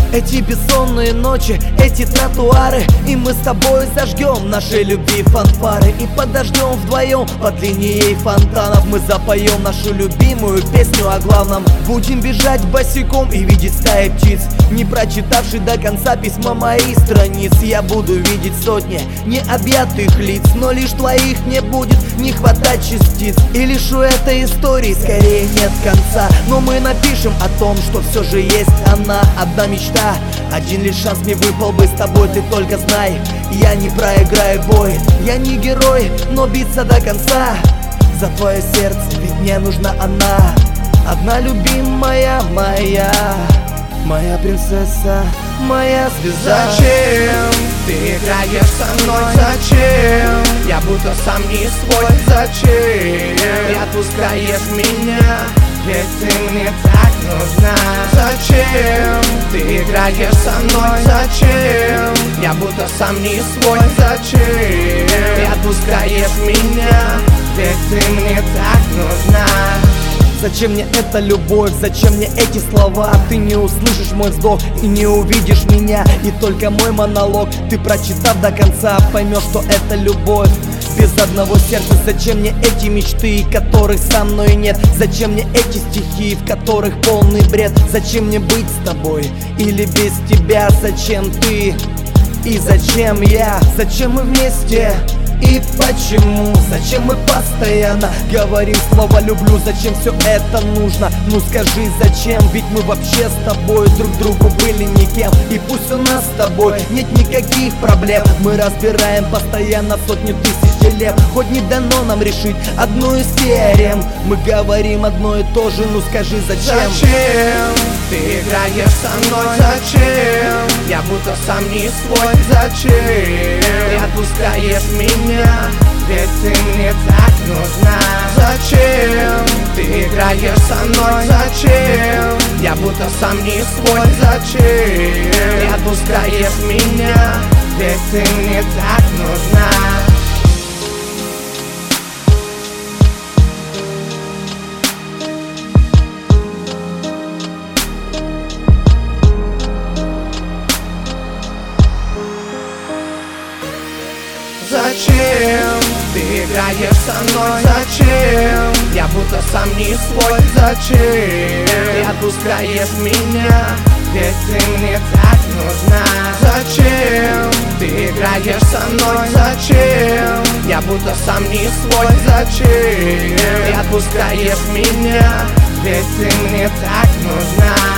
Эти бессонные ночи, эти тротуары, и мы с тобой зажгем нашей любви фанфары. И подождем вдвоем под линией фонтанов. Мы запоем нашу любимую песню о главном. Будем бежать босиком и видеть стаи птиц, не прочитавший до конца письма моих страниц. Я буду видеть сотни необъятых лиц, но лишь твоих не будет не хватать частиц. И лишь у этой истории скорее нет конца, но мы напишем о том, что все же есть она. Одна мечта, один лишь шанс мне выпал бы с тобой, ты только знай. Я не проиграю бой, я не герой, но биться до конца за твое сердце, ведь мне нужна она. Одна любимая моя, моя принцесса, моя звезда. Зачем ты играешь со мной? Зачем? Я будто сам не свой. Зачем ты отпускаешь меня? Ведь ты мне так нужна. Зачем ты играешь со мной? Зачем? Я будто сам не свой. Зачем ты отпускаешь меня? Ведь ты мне так нужна. Зачем мне эта любовь, зачем мне эти слова? Ты не услышишь мой вздох и не увидишь меня. И только мой монолог ты, прочитав до конца, поймешь, что это любовь без одного сердца. Зачем мне эти мечты, которых со мной нет? Зачем мне эти стихи, в которых полный бред? Зачем мне быть с тобой или без тебя? Зачем ты и зачем я? Зачем мы вместе? И почему? Зачем мы постоянно говорим слово «люблю»? Зачем все это нужно? Ну скажи, зачем? Ведь мы вообще с тобой друг другу были никем. И пусть у нас с тобой нет никаких проблем, мы разбираем постоянно сотни тысяч дилемм. Хоть не дано нам решить одну из теорем, мы говорим одно и то же, ну скажи, зачем? Зачем ты играешь со мной? Зачем? Я будто сам не свой. Зачем ты отпускаешь меня? Ведь ты мне так нужна. Зачем ты играешь со мной? Зачем? Я будто сам не свой. Зачем ты отпускаешь меня? Ведь ты мне так нужна. Зачем ты играешь со мной? Зачем? Я будто сам не свой. Зачем ты отпускаешь меня? Ведь ты мне так нужна. Зачем ты играешь со мной? Зачем? Я будто сам не свой. Зачем ты отпускаешь меня? Ведь ты мне так нужна.